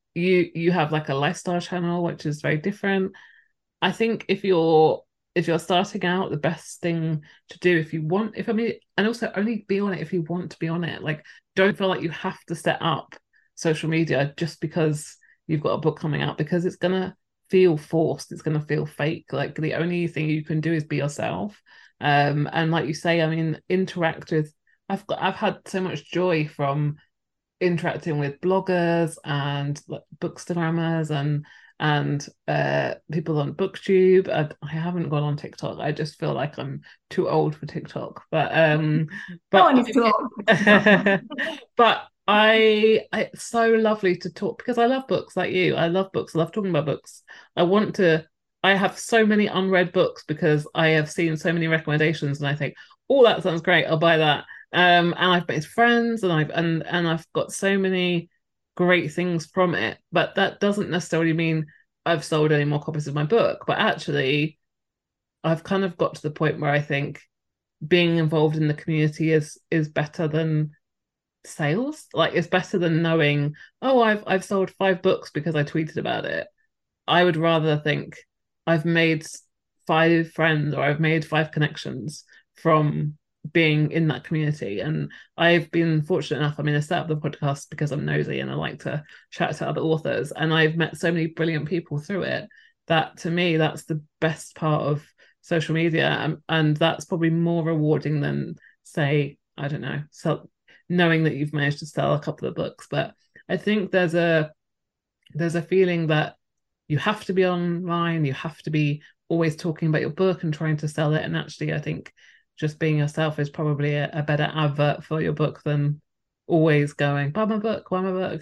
you you have like a lifestyle channel, which is very different. I think if you're if you're starting out, the best thing to do if you want, if I mean, and also only be on it if you want to be on it. Like, don't feel like you have to set up social media just because you've got a book coming out, because it's gonna feel forced, it's gonna feel fake. Like, the only thing you can do is be yourself. Um, and like you say, I mean, interact with. I've got I've had so much joy from interacting with bloggers and like, bookstagrammers and and uh people on BookTube. I, I haven't gone on TikTok. I just feel like I'm too old for TikTok. But um, but no one is too old. but I, it's so lovely to talk, because I love books like you. I love books. I love talking about books. I want to. I have so many unread books because I have seen so many recommendations, and I think, oh, that sounds great. I'll buy that. Um, and I've made friends, and I've and and I've got so many great things from it, but that doesn't necessarily mean I've sold any more copies of my book. But actually, I've kind of got to the point where I think being involved in the community is is better than sales. Like, it's better than knowing, oh, I've I've sold five books because I tweeted about it. I would rather think I've made five friends, or I've made five connections from being in that community. And I've been fortunate enough, I mean, I set up the podcast because I'm nosy and I like to chat to other authors, and I've met so many brilliant people through it that, to me, that's the best part of social media. And, and that's probably more rewarding than, say, I don't know, so knowing that you've managed to sell a couple of books. But I think there's a there's a feeling that you have to be online, you have to be always talking about your book and trying to sell it. And actually, I think just being yourself is probably a, a better advert for your book than always going, buy my book, buy my book.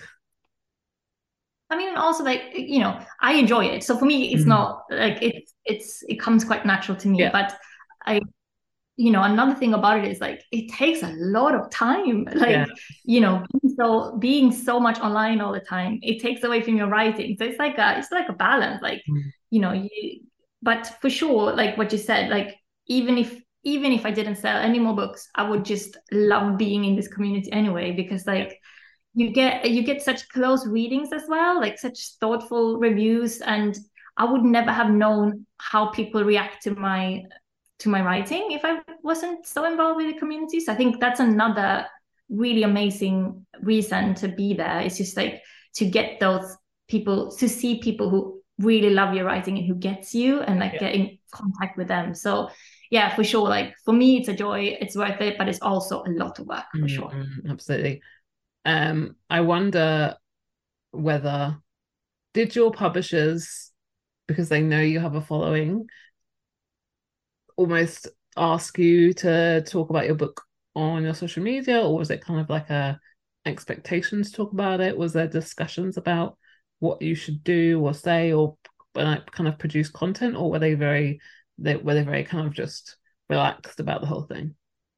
I mean, also, like, you know, I enjoy it. So for me, it's mm. not like it's, it's, it comes quite natural to me, yeah. But I, you know, another thing about it is, like, it takes a lot of time. Like, yeah. you know, so being so much online all the time, it takes away from your writing. So it's like a, it's like a balance, like, mm. you know, you, but for sure, like what you said, like, even if, even if I didn't sell any more books, I would just love being in this community anyway, because like you get you get such close readings as well, like such thoughtful reviews, and I would never have known how people react to my to my writing if I wasn't so involved with the community. So I think that's another really amazing reason to be there. It's just like to get those people, to see people who really love your writing and who gets you, and like yeah. get in contact with them. So yeah, for sure. Like, for me, it's a joy. It's worth it, but it's also a lot of work, for mm, sure. Absolutely. Um, I wonder whether, did your publishers, because they know you have a following, almost ask you to talk about your book on your social media, or was it kind of like a expectation to talk about it? Was there discussions about what you should do or say, or like kind of produce content, or were they very they were they very kind of just relaxed about the whole thing?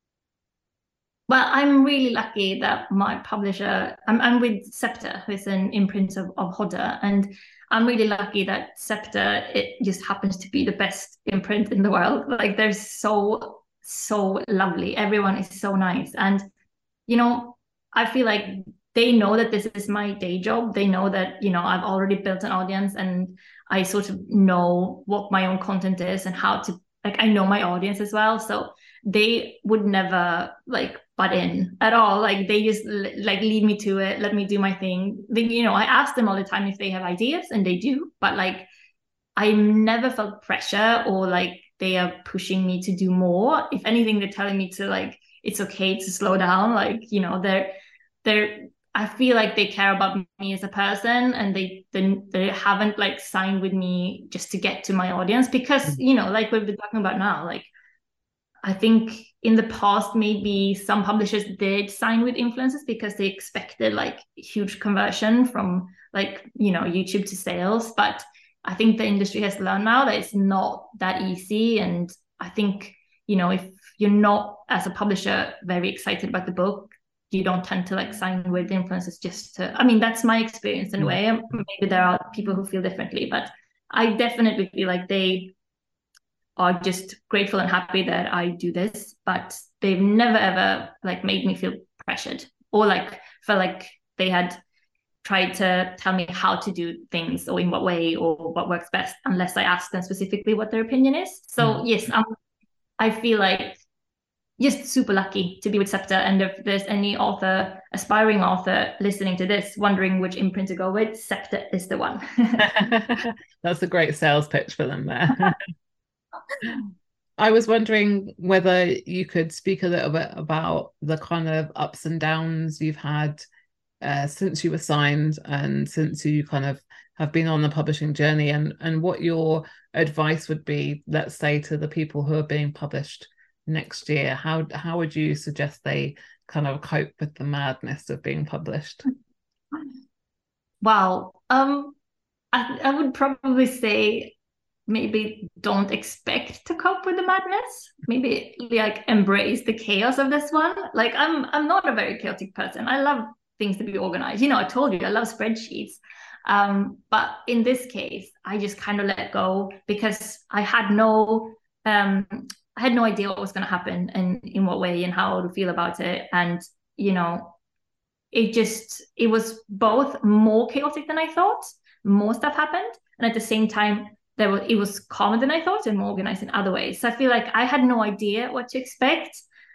Well, I'm really lucky that my publisher, I'm, I'm with Scepter, who's an imprint of, of Hodder, and I'm really lucky that Scepter, it just happens to be the best imprint in the world. Like, they're so, so lovely. Everyone is so nice. And, you know, I feel like they know that this is my day job. They know that, you know, I've already built an audience, and I sort of know what my own content is and how to, like, I know my audience as well. So they would never like butt in at all. Like, they just like lead me to it, let me do my thing. They, you know, I ask them all the time if they have ideas, and they do, but like, I never felt pressure or like they are pushing me to do more. If anything, they're telling me to like, it's okay to slow down. Like, you know, they're, they're, I feel like they care about me as a person, and they, they they haven't like signed with me just to get to my audience, because, you know, like we've been talking about now, like, I think in the past, maybe some publishers did sign with influencers because they expected like huge conversion from like, you know, YouTube to sales. But I think the industry has learned now that it's not that easy. And I think, you know, if you're not, as a publisher, very excited about the book, you don't tend to like sign with influencers just to, I mean, that's my experience in a way. Maybe there are people who feel differently, but I definitely feel like they are just grateful and happy that I do this, but they've never ever like made me feel pressured or like felt like they had try to tell me how to do things or in what way or what works best unless I ask them specifically what their opinion is. So mm. yes, um, I feel like just super lucky to be with SEPTA. And if there's any author, aspiring author listening to this, wondering which imprint to go with, SEPTA is the one. That's a great sales pitch for them there. I was wondering whether you could speak a little bit about the kind of ups and downs you've had uh, since you were signed and since you kind of have been on the publishing journey, and, and what your advice would be, let's say, to the people who are being published next year. How how would you suggest they kind of cope with the madness of being published? Wow. Um, I, I would probably say maybe don't expect to cope with the madness. Maybe like embrace the chaos of this one. Like I'm I'm not a very chaotic person. I love things to be organized. You know, I told you I love spreadsheets. Um, but in this case, I just kind of let go because I had no um I had no idea what was going to happen and in what way and how to feel about it. And, you know, it just, it was both more chaotic than I thought. More stuff happened. And at the same time, there was, it was calmer than I thought and more organized in other ways. So I feel like I had no idea what to expect.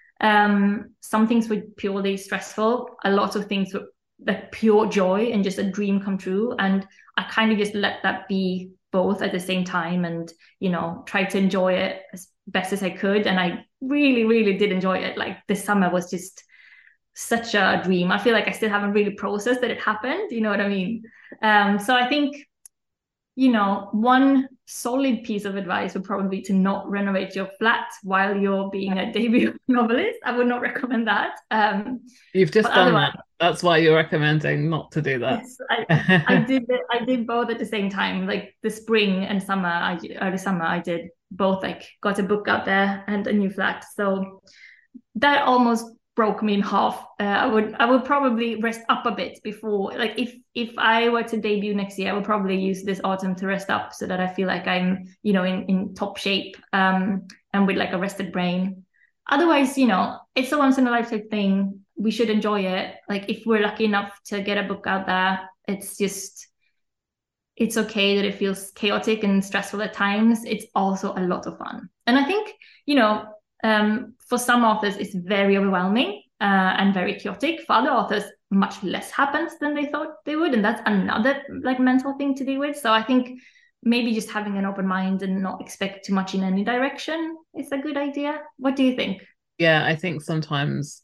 Um, some things were purely stressful. A lot of things were like pure joy and just a dream come true. And I kind of just let that be both at the same time and, you know, try to enjoy it as best as I could. And I really, really did enjoy it. Like this summer was just such a dream. I feel like I still haven't really processed that it happened. You know what I mean? Um, so I think, you know, one solid piece of advice would probably be to not renovate your flat while you're being a debut novelist. I would not recommend that. Um, You've just done that. That's why you're recommending not to do that. Yes, I, I did. I did both at the same time. Like the spring and summer, I early summer, I did both. Like got a book out there and a new flat. So that almost broke me in half. Uh, I would. I would probably rest up a bit before. Like if if I were to debut next year, I would probably use this autumn to rest up so that I feel like I'm, you know, in in top shape um, and with like a rested brain. Otherwise, you know, it's a once in a lifetime thing. We should enjoy it. Like if we're lucky enough to get a book out there, it's just, it's okay that it feels chaotic and stressful at times. It's also a lot of fun. And I think, you know, um, for some authors, it's very overwhelming uh, and very chaotic. For other authors, much less happens than they thought they would. And that's another like mental thing to deal with. So I think maybe just having an open mind and not expect too much in any direction is a good idea. What do you think? Yeah, I think sometimes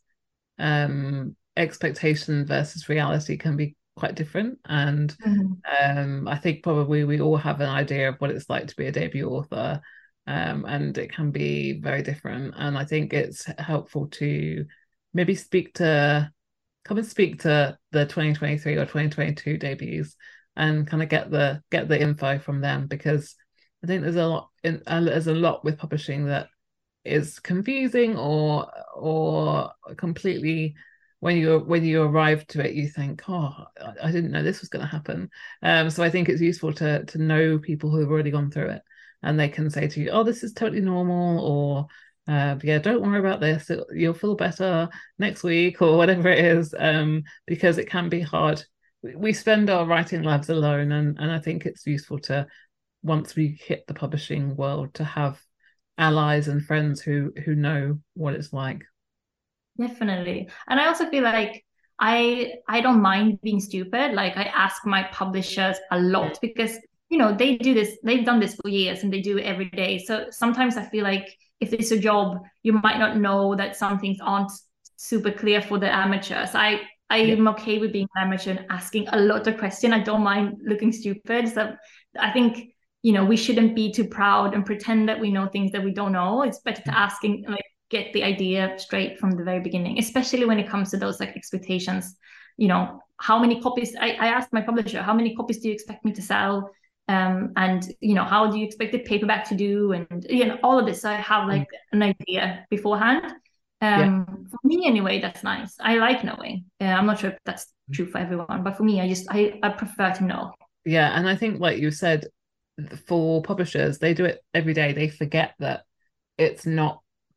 um expectation versus reality can be quite different, and mm-hmm. um I think probably we all have an idea of what it's like to be a debut author, um and it can be very different. And I think it's helpful to maybe speak to come and speak to the twenty twenty-three or twenty twenty-two debuts and kind of get the get the info from them, because I think there's a lot in uh, there's a lot with publishing that is confusing or or completely, when you when you arrive to it you think, oh, I didn't know this was going to happen. Um so I think it's useful to to know people who have already gone through it, and they can say to you, oh, this is totally normal, or uh, yeah, don't worry about this, it, you'll feel better next week, or whatever it is, um because it can be hard. We spend our writing lives alone, and and I think it's useful to, once we hit the publishing world, to have allies and friends who who know what it's like. Definitely. And I also feel like I I don't mind being stupid. Like I ask my publishers a lot because, you know, they do this, they've done this for years and they do it every day. So sometimes I feel like if it's a job, you might not know that some things aren't super clear for the amateurs. I I am yeah. okay with being an amateur and asking a lot of questions. I don't mind looking stupid. So I think, you know, we shouldn't be too proud and pretend that we know things that we don't know. It's better to ask and like get the idea straight from the very beginning, especially when it comes to those like expectations. You know, how many copies, I, I asked my publisher, how many copies do you expect me to sell? Um, and, you know, how do you expect the paperback to do? And, you know, all of this, so I have like an idea beforehand. Um, yeah. For me anyway, that's nice. I like knowing. Uh, I'm not sure if that's true for everyone, but for me, I just, I, I prefer to know. Yeah. And I think, like you said, for publishers, they do it every day. They forget that it's not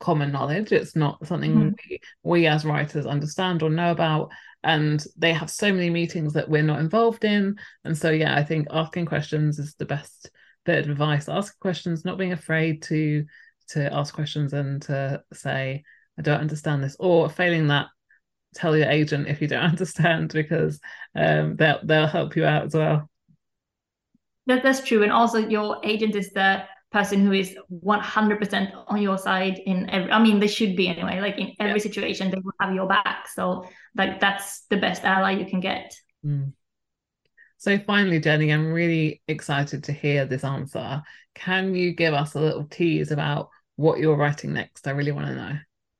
common knowledge. It's not something mm-hmm. we, we as writers understand or know about. And they have so many meetings that we're not involved in. And so, yeah, I think asking questions is the best bit of advice. Ask questions, not being afraid to to ask questions and to say, I don't understand this, or failing that, tell your agent if you don't understand, because um, they'll, they'll help you out as well. That, that's true. And also your agent is the person who is one hundred percent on your side in every, I mean, they should be anyway, like in every yeah. situation, they will have your back. So like that's the best ally you can get. Mm. So finally, Jenny, I'm really excited to hear this answer. Can you give us a little tease about what you're writing next? I really want to know.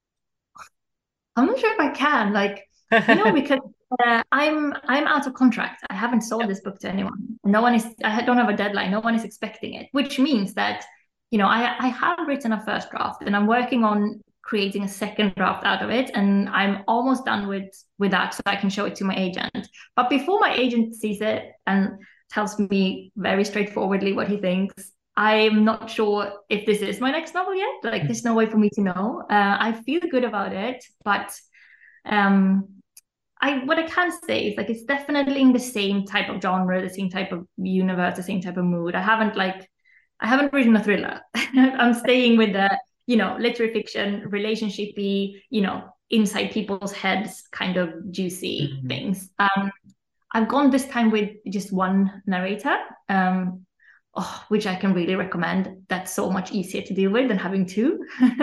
I'm not sure if I can, like, you know, because uh, I'm I'm out of contract. I haven't sold yep. this book to anyone. No one is, I don't have a deadline. No one is expecting it, which means that, you know, I, I have written a first draft and I'm working on creating a second draft out of it. And I'm almost done with, with that so I can show it to my agent. But before my agent sees it and tells me very straightforwardly what he thinks, I'm not sure if this is my next novel yet. Like, there's no way for me to know. Uh, I feel good about it, but um, I what I can say is like it's definitely in the same type of genre, the same type of universe, the same type of mood. I haven't like I haven't written a thriller. I'm staying with the, you know, literary fiction, relationshipy, you know, inside people's heads kind of juicy mm-hmm. things. Um, I've gone this time with just one narrator. Um, Oh, which I can really recommend. That's so much easier to deal with than having two.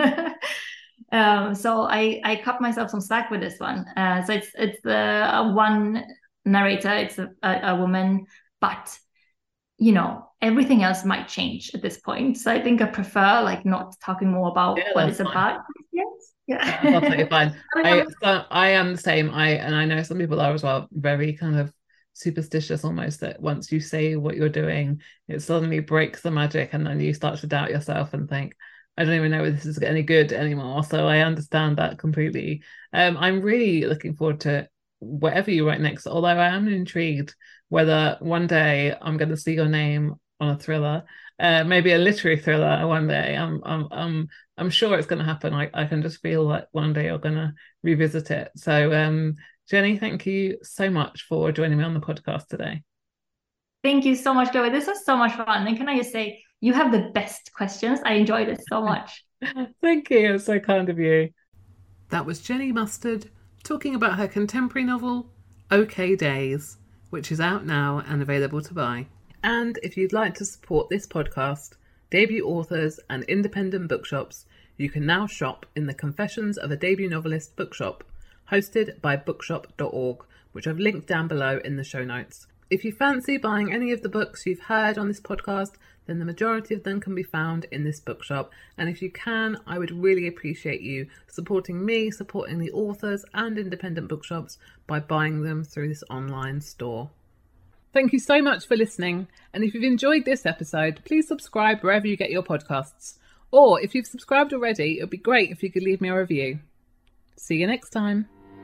um, so I, I cut myself some slack with this one. Uh, so it's it's the uh, one narrator. It's a, a, a woman, but you know everything else might change at this point. So I think I prefer like not talking more about yeah, what it's fine. about. Yes, yeah, that's absolutely fine. I so I am the same. I and I know some people are as well. Very kind of superstitious almost, that once you say what you're doing, it suddenly breaks the magic, and then you start to doubt yourself and think, I don't even know if this is any good anymore. So I understand that completely. Um, I'm really looking forward to whatever you write next, although I am intrigued whether one day I'm going to see your name on a thriller, uh, maybe a literary thriller one day. I'm I'm I'm, I'm sure it's going to happen. I, I can just feel like one day you're going to revisit it. So um Jenny, thank you so much for joining me on the podcast today. Thank you so much, Chloe. This was so much fun. And can I just say, you have the best questions. I enjoyed it so much. Thank you. It's so kind of you. That was Jenny Mustard talking about her contemporary novel, OK Days, which is out now and available to buy. And if you'd like to support this podcast, debut authors and independent bookshops, you can now shop in the Confessions of a Debut Novelist bookshop, hosted by bookshop dot org, which I've linked down below in the show notes. If you fancy buying any of the books you've heard on this podcast, then the majority of them can be found in this bookshop. And if you can, I would really appreciate you supporting me, supporting the authors and independent bookshops by buying them through this online store. Thank you so much for listening. And if you've enjoyed this episode, please subscribe wherever you get your podcasts. Or if you've subscribed already, it would be great if you could leave me a review. See you next time.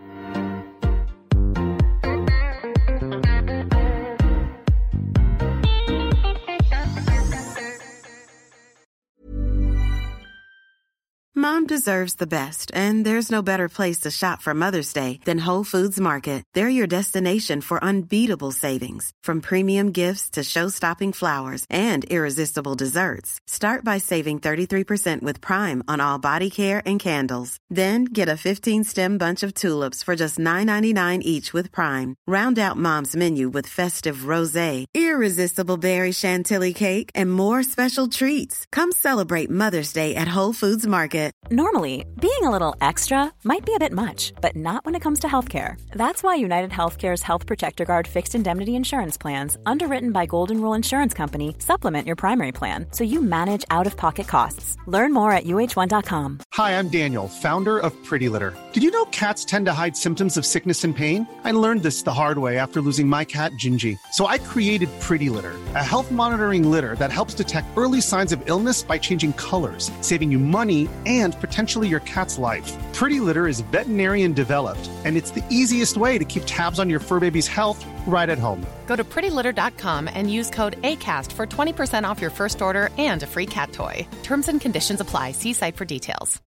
Mom deserves the best, and there's no better place to shop for Mother's Day than Whole Foods Market. They're your destination for unbeatable savings, from premium gifts to show-stopping flowers and irresistible desserts. Start by saving thirty-three percent with Prime on all body care and candles. Then get a fifteen-stem bunch of tulips for just nine ninety-nine each with Prime. Round out Mom's menu with festive rosé, irresistible berry chantilly cake, and more special treats. Come celebrate Mother's Day at Whole Foods Market. Normally, being a little extra might be a bit much, but not when it comes to healthcare. That's why United Healthcare's Health Protector Guard fixed indemnity insurance plans, underwritten by Golden Rule Insurance Company, supplement your primary plan so you manage out-of-pocket costs. Learn more at U H one dot com. Hi, I'm Daniel, founder of Pretty Litter. Did you know cats tend to hide symptoms of sickness and pain? I learned this the hard way after losing my cat, Gingy. So I created Pretty Litter, a health monitoring litter that helps detect early signs of illness by changing colors, saving you money and potentially your cat's life. Pretty Litter is veterinarian developed, and it's the easiest way to keep tabs on your fur baby's health right at home. Go to pretty litter dot com and use code ACAST for twenty percent off your first order and a free cat toy. Terms and conditions apply. See site for details.